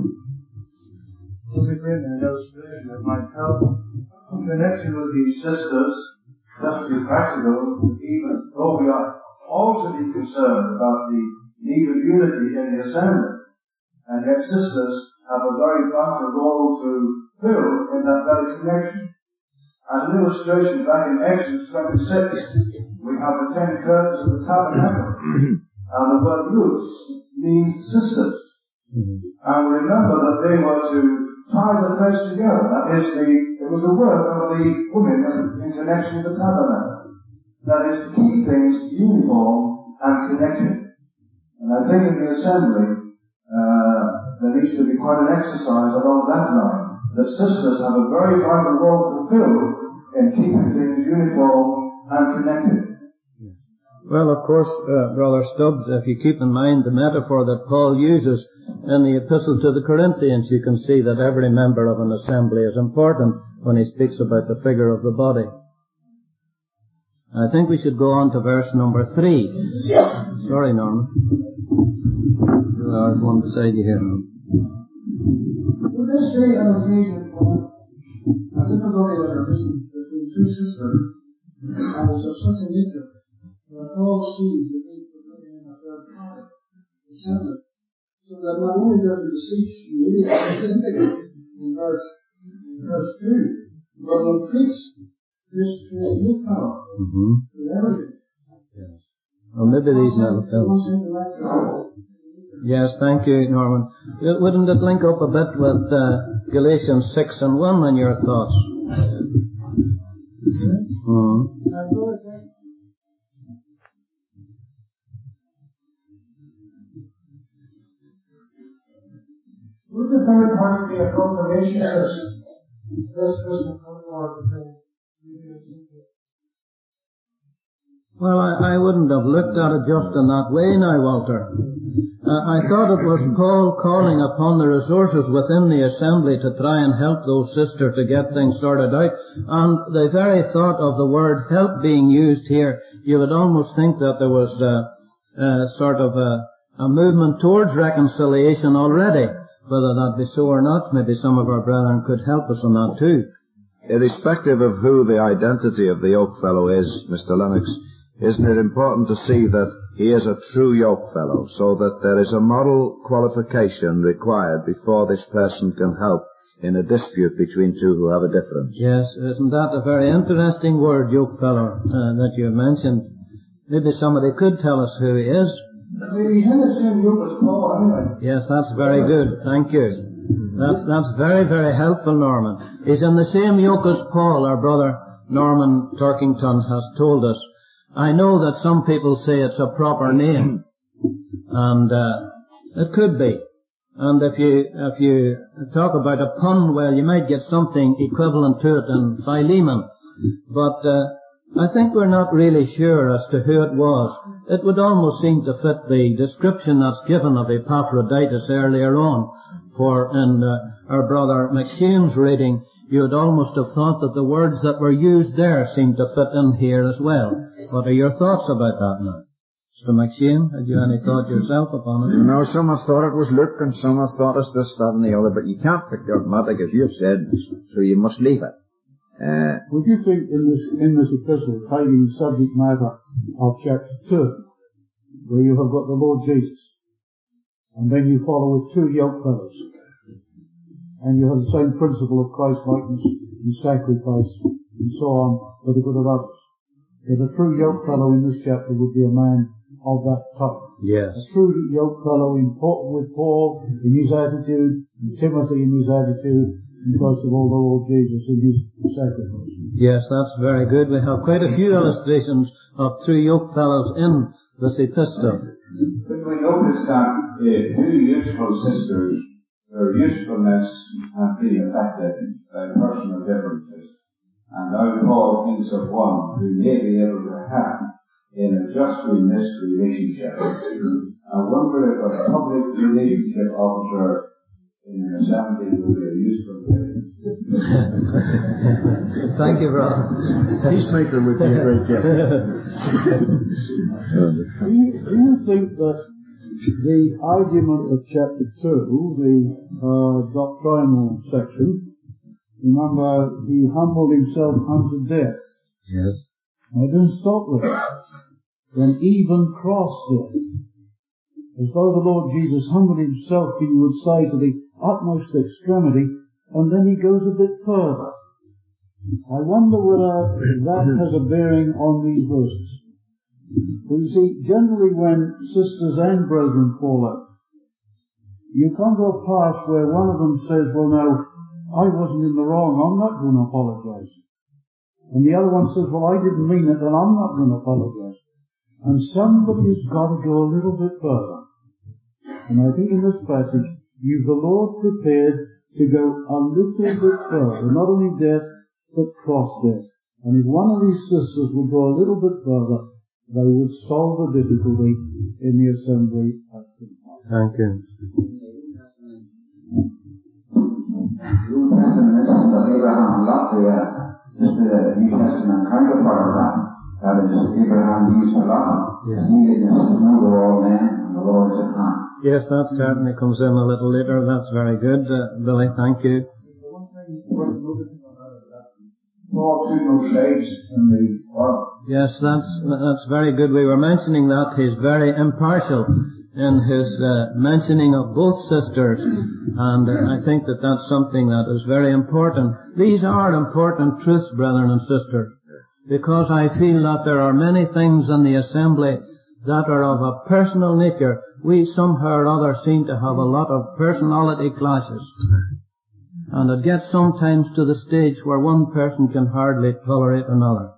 To give an illustration, it might help in connection with these sisters, just to be practical, even though we are also be concerned about the need of unity in the assembly, and yet sisters have a very vital role to fill in that very connection. As an illustration, back in Exodus 26, we have the 10 curtains of the tabernacle, and the word luz means sisters. And remember that they were to tie the threads together. That is, it was the work of the women in connection with the tabernacle. That is, to keep things uniform and connected. And I think in the assembly, there needs to be quite an exercise along that line. That sisters have a very vital role to fill in keeping things uniform and connected. Well, of course, Brother Stubbs, if you keep in mind the metaphor that Paul uses in the Epistle to the Corinthians, you can see that every member of an assembly is important when he speaks about the figure of the body. I think we should go on to verse number 3. Sorry, Norman. There's one beside you here. Would this be an occasion for a difficulty that arisen between two sisters, and it's of such a nature that Paul sees the need for putting in a third party, assembly, so that not only does it cease really significant in verse 2, but increase this new power with everything. Yes. Well, maybe these now help. Yes, thank you, Norman. Wouldn't it link up a bit with Galatians 6 and 1 in your thoughts? Would the third party be a confirmation of this person or Well, I wouldn't have looked at it just in that way now, Walter. I thought it was Paul calling upon the resources within the assembly to try and help those sisters to get things sorted out. And the very thought of the word help being used here, you would almost think that there was sort of a movement towards reconciliation already. Whether that be so or not, maybe some of our brethren could help us on that too. Irrespective of who the identity of the yoke fellow is, Mr. Lennox, isn't it important to see that he is a true yoke fellow, so that there is a moral qualification required before this person can help in a dispute between two who have a difference? Yes, isn't that a very interesting word, yoke fellow, that you mentioned? Maybe somebody could tell us who he is. He's in the same group as Paul, anyway. Yes, that's very good. Thank you. That's very, very helpful, Norman. He's in the same yoke as Paul, our brother Norman Turkington has told us. I know that some people say it's a proper name, and it could be. And if you talk about a pun, well, you might get something equivalent to it in Philemon. But I think we're not really sure as to who it was. It would almost seem to fit the description that's given of Epaphroditus earlier on. For in our brother McShane's reading, you would almost have thought that the words that were used there seemed to fit in here as well. What are your thoughts about that now? Mr. McShane, had you any thought yourself upon it? No, some have thought it was Luke, and some have thought it's this, that, and the other, but you can't pick dogmatic, as you've said, so you must leave it. Would you think in this epistle, taking the subject matter of chapter 2, where you have got the Lord Jesus, and then you follow with two yoke fellows, and you have the same principle of Christ-likeness and sacrifice, and so on, for the good of others, that a true yoke fellow in this chapter would be a man of that type. Yes. A true yoke fellow with Paul in his attitude, and Timothy in his attitude, and first of all the Lord Jesus in his sacrifice. Yes, that's very good. We have quite a few illustrations of true yoke fellows in this epistle. But we notice that two useful sisters, their usefulness have been affected by personal differences. And now Paul thinks of one who may be able to have in a justly missed relationship. I wonder if a public relationship officer in an assembly would be a useful gift. Thank you, brother. Peacemaker would be a great gift. Do you think that the argument of chapter 2, the doctrinal section, remember, he humbled himself unto death. Yes. And it didn't stop there. Then even cross death. As though the Lord Jesus humbled himself, you would say, to the utmost extremity, and then he goes a bit further. I wonder whether that has a bearing on these verses. For you see, generally when sisters and brethren fall out, you come to a pass where one of them says, well no, I wasn't in the wrong, I'm not going to apologize. And the other one says, well, I didn't mean it, and I'm not going to apologize. And somebody's got to go a little bit further. And I think in this passage, you've the Lord prepared to go a little bit further, not only death, but cross death. And if one of these sisters would go a little bit further, they would solve the difficulty in the assembly at the time. Thank you. New Testament instance of Abraham and Lot, just the New Testament counterpart of that. That is, Abraham used a lot. Yes. Neededness is known to all men, and the Lord is at hand. Yes, that certainly comes in a little later. That's very good, Billy. Thank you. One thing worth noticing about that, Paul took no sides in the war. Yes, that's very good. We were mentioning that he's very impartial in his mentioning of both sisters, and I think that that's something that is very important. These are important truths, brethren and sisters, because I feel that there are many things in the assembly that are of a personal nature. We somehow or other seem to have a lot of personality clashes, and it gets sometimes to the stage where one person can hardly tolerate another.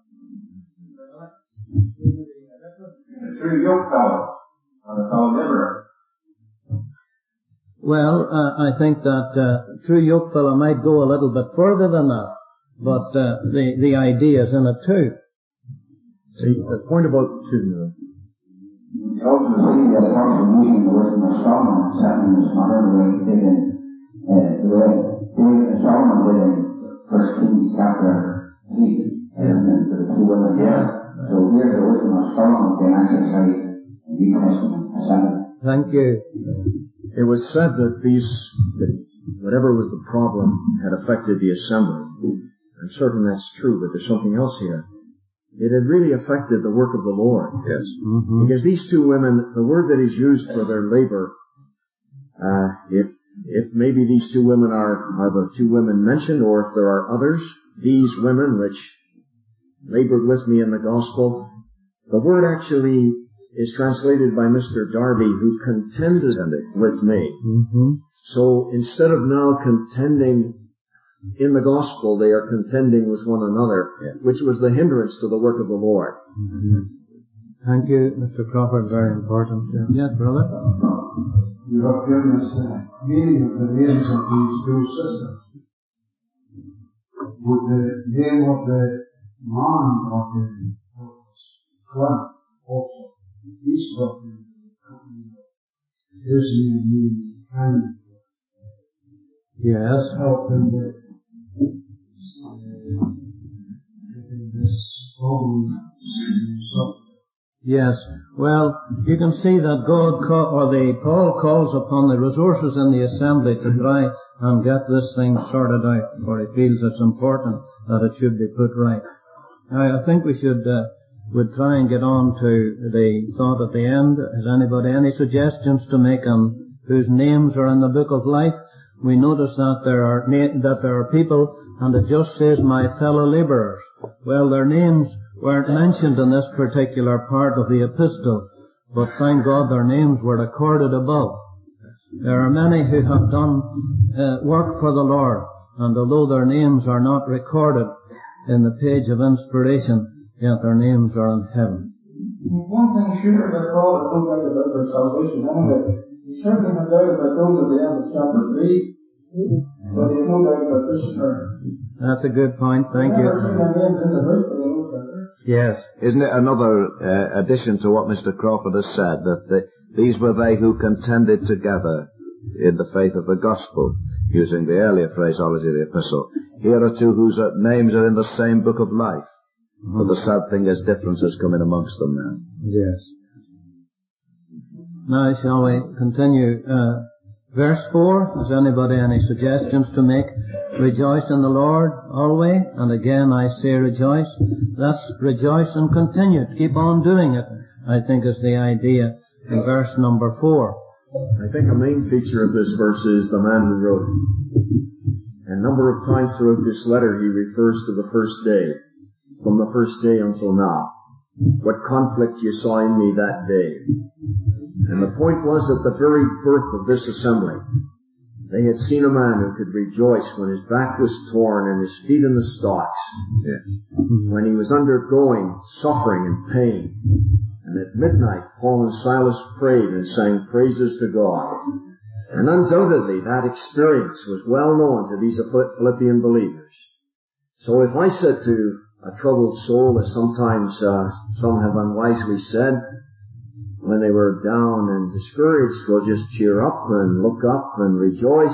A true yoke fellow, and a fellow liberal. Well, I think that true yoke fellow might go a little bit further than that, but the idea is in it too. See, the point about two. You also see the apostle using the wisdom of Solomon, setting his mother the way he did in, the way Solomon did in 1 Kings chapter 3, and the two women. Yes. So here's the wisdom of Solomon being exercised in New Testament assembly. Thank you. It was said that that whatever was the problem had affected the assembly. And certainly that's true, but there's something else here. It had really affected the work of the Lord. Yes. Mm-hmm. Because these two women, the word that is used for their labor, if maybe these two women are the two women mentioned, or if there are others, these women which labored with me in the gospel, the word actually is translated by Mr. Darby, who contended with me. Mm-hmm. So instead of now contending in the gospel, they are contending with one another, which was the hindrance to the work of the Lord. Mm-hmm. Thank you, Mr. Crawford. Very important. Yes, brother? You have given us the meaning of the names of these two sisters. Would the name of the man of the Clement also, each of them, his name means kindness. Yes. Help him with getting this problem solved. Yes. Well, you can see that Paul calls upon the resources in the assembly to try and get this thing sorted out, for he feels it's important that it should be put right. I think we would try and get on to the thought at the end. Has anybody any suggestions to make on whose names are in the book of life? We notice that there are people, and it just says my fellow laborers. Well, their names weren't mentioned in this particular part of the epistle, but thank God their names were recorded above. There are many who have done work for the Lord, and although their names are not recorded in the page of inspiration, yet their names are in heaven. One thing sure that Paul had no doubt about their salvation anyway. He certainly had doubt about those at the end of chapter 3, but he had no doubt about this part. That's a good point, thank you. Yes. Isn't it another addition to what Mr. Crawford has said, that these were they who contended together in the faith of the gospel, using the earlier phraseology of the epistle. Here are two whose names are in the same book of life. But the sad thing is differences come in amongst them now. Yes. Now shall we continue? Verse 4, has anybody any suggestions to make? Rejoice in the Lord always, and again I say rejoice. That's rejoice and continue. Keep on doing it, I think is the idea in verse number 4. I think a main feature of this verse is the man who wrote it. A number of times throughout this letter he refers to the first day, from the first day until now. What conflict you saw in me that day. And the point was at the very birth of this assembly, they had seen a man who could rejoice when his back was torn and his feet in the stocks, when he was undergoing suffering and pain. And at midnight, Paul and Silas prayed and sang praises to God. And undoubtedly that experience was well known to these Philippian believers. So if I said to a troubled soul, as sometimes some have unwisely said, when they were down and discouraged, well, just cheer up and look up and rejoice,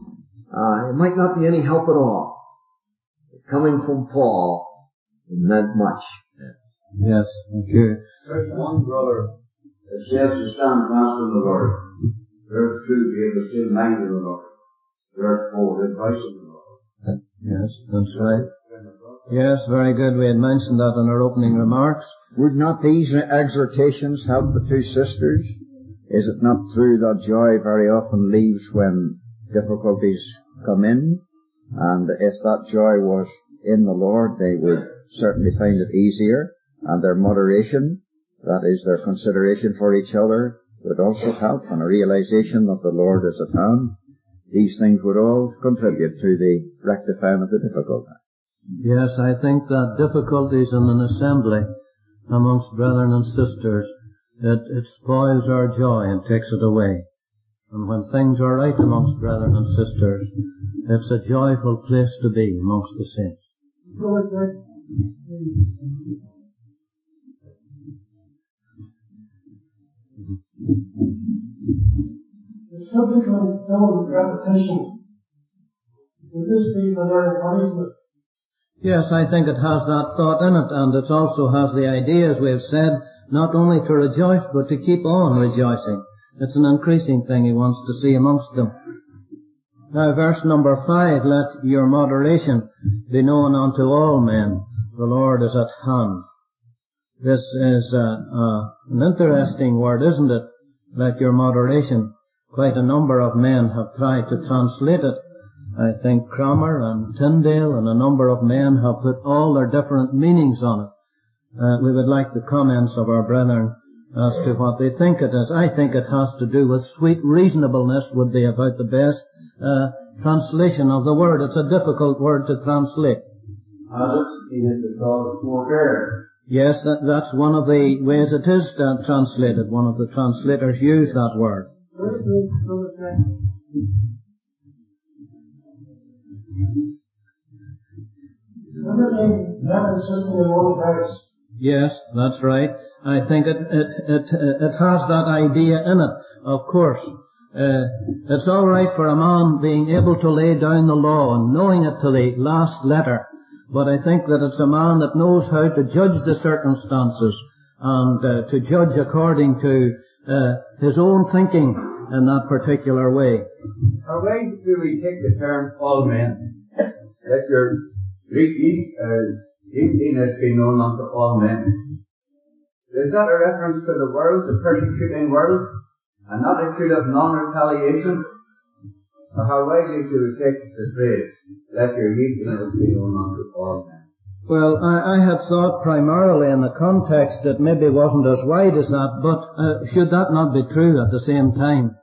it might not be any help at all. Coming from Paul, it meant much. Yes, thank you. Verse 1, brother, it says to stand fast in the Lord. Verse 2, be of the same mind in the Lord. Verse 4, rejoice in the Lord. Yes, that's right. Yes, very good. We had mentioned that in our opening remarks. Would not these exhortations help the two sisters? Is it not true that joy very often leaves when difficulties come in? And if that joy was in the Lord, they would certainly find it easier. And their moderation, that is, their consideration for each other, would also help, and a realization that the Lord is at hand. These things would all contribute to the rectifying of the difficulty. Yes, I think that difficulties in an assembly amongst brethren and sisters, it spoils our joy and takes it away. And when things are right amongst brethren and sisters, it's a joyful place to be amongst the saints. The subject of double repetition, would this be for their encouragement? Yes, I think it has that thought in it, and it also has the idea, as we have said, not only to rejoice, but to keep on rejoicing. It's an increasing thing he wants to see amongst them. Now, verse number 5, let your moderation be known unto all men. The Lord is at hand. This is an interesting word, isn't it? Let your moderation. Quite a number of men have tried to translate it. I think Cromer and Tyndale and a number of men have put all their different meanings on it. We would like the comments of our brethren as to what they think it is. I think it has to do with sweet reasonableness would be about the best translation of the word. It's a difficult word to translate. Yes, that's one of the ways it is translated. One of the translators used that word. Yes, that's right. I think it has that idea in it, of course. It's all right for a man being able to lay down the law and knowing it to the last letter, but I think that it's a man that knows how to judge the circumstances and to judge according to his own thinking in that particular way. Why do we take the term all men? Let your deepliness be known unto all men. Is that a reference to the world, the persecuting world, an attitude of non-retaliation? Or how widely do we take the phrase, let your deepliness be known unto all men? Well, I had thought primarily in the context that maybe wasn't as wide as that, but should that not be true at the same time?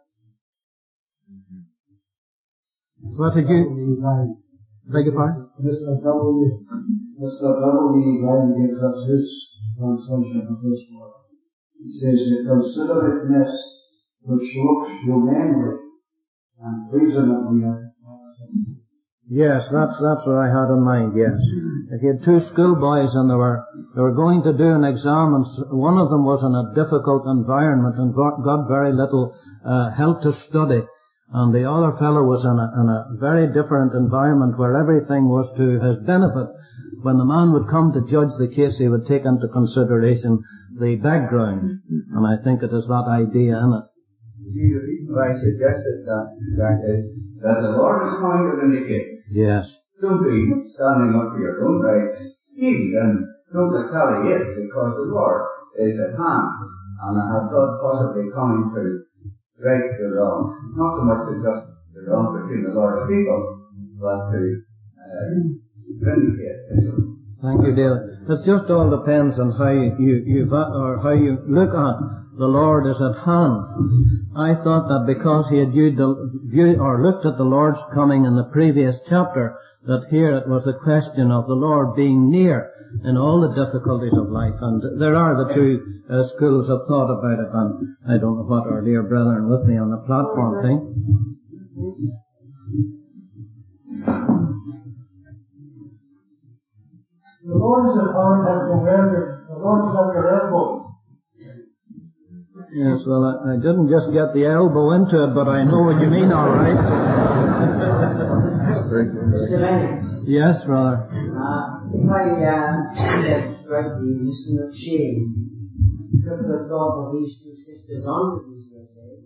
What did you... Beg your pardon? Mr. W. Ryan gives us his translation of this word. He says, the considerateness which looks humanely and reasonably at. Yes, that's what I had in mind, yes. If you had two schoolboys and they were going to do an exam, and one of them was in a difficult environment and got very little help to study, and the other fellow was in a very different environment where everything was to his benefit. When the man would come to judge the case, he would take into consideration the background, and I think it is that idea in it. You see, the reason why I suggested that is that the Lord is coming to vindicate. Yes. Don't be standing up for your own rights, and don't retaliate because the Lord is at hand. And I have thought possibly coming to right the wrong, not so much to just the wrong between the Lord's people, but to vindicate Israel. Thank you, David. It just all depends on how you look at the Lord is at hand. I thought that because he had looked at the Lord's coming in the previous chapter, that here it was a question of the Lord being near in all the difficulties of life. And there are the two schools of thought about it, and I don't know what our dear brethren with me on the platform think. The Lord is at hand and the Lord is at your elbow. Yes, well, I didn't just get the elbow into it, but I know what you mean, all right. Mr. Lennox. Yes, brother. If I read rightly, Mr. McShane took the thought of these two sisters on with these verses,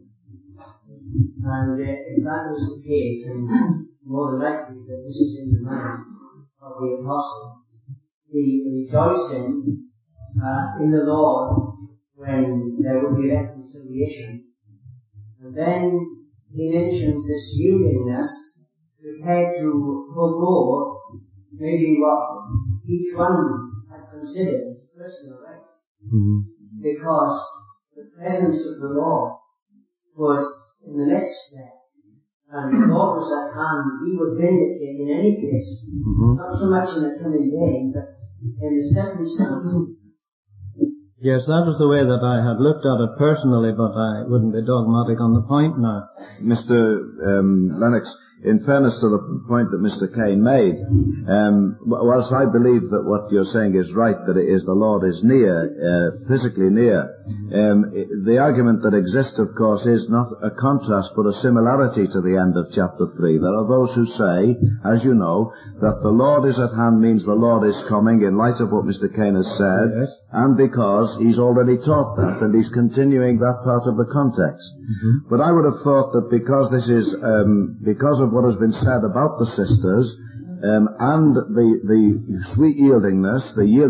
and if that was the case, then more than likely that this is in the mind of the apostle, the rejoicing in the Lord when there will be reconciliation. And then he mentions this willingness prepared to forego maybe what each one had considered as personal rights. Mm-hmm. Because the presence of the Lord was in the next step, and the Lord was at hand. He would vindicate in any case, not so much in the coming day, but in the circumstances. Yes, that was the way that I had looked at it personally, but I wouldn't be dogmatic on the point now. Mr. Lennox, in fairness to the point that Mr. Kane made, whilst I believe that what you're saying is right, that it is the Lord is near, physically near, the argument that exists, of course, is not a contrast but a similarity to the end of chapter 3. There are those who say, as you know, that the Lord is at hand means the Lord is coming in light of what Mr. Kane has said, yes, and because he's already taught that and he's continuing that part of the context. Mm-hmm. But I would have thought that because this is, because of what has been said about the sisters, and the sweet yieldingness,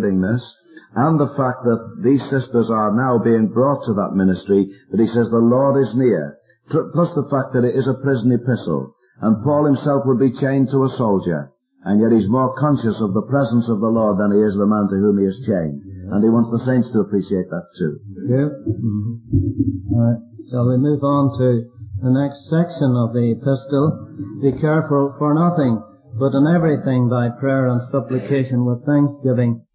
and the fact that these sisters are now being brought to that ministry, that he says the Lord is near, plus the fact that it is a prison epistle, and Paul himself would be chained to a soldier, and yet he's more conscious of the presence of the Lord than he is the man to whom he is chained. And he wants the saints to appreciate that too. Yeah. Mm-hmm. All right. Shall we move on to the next section of the epistle? Be careful for nothing, but in everything by prayer and supplication with thanksgiving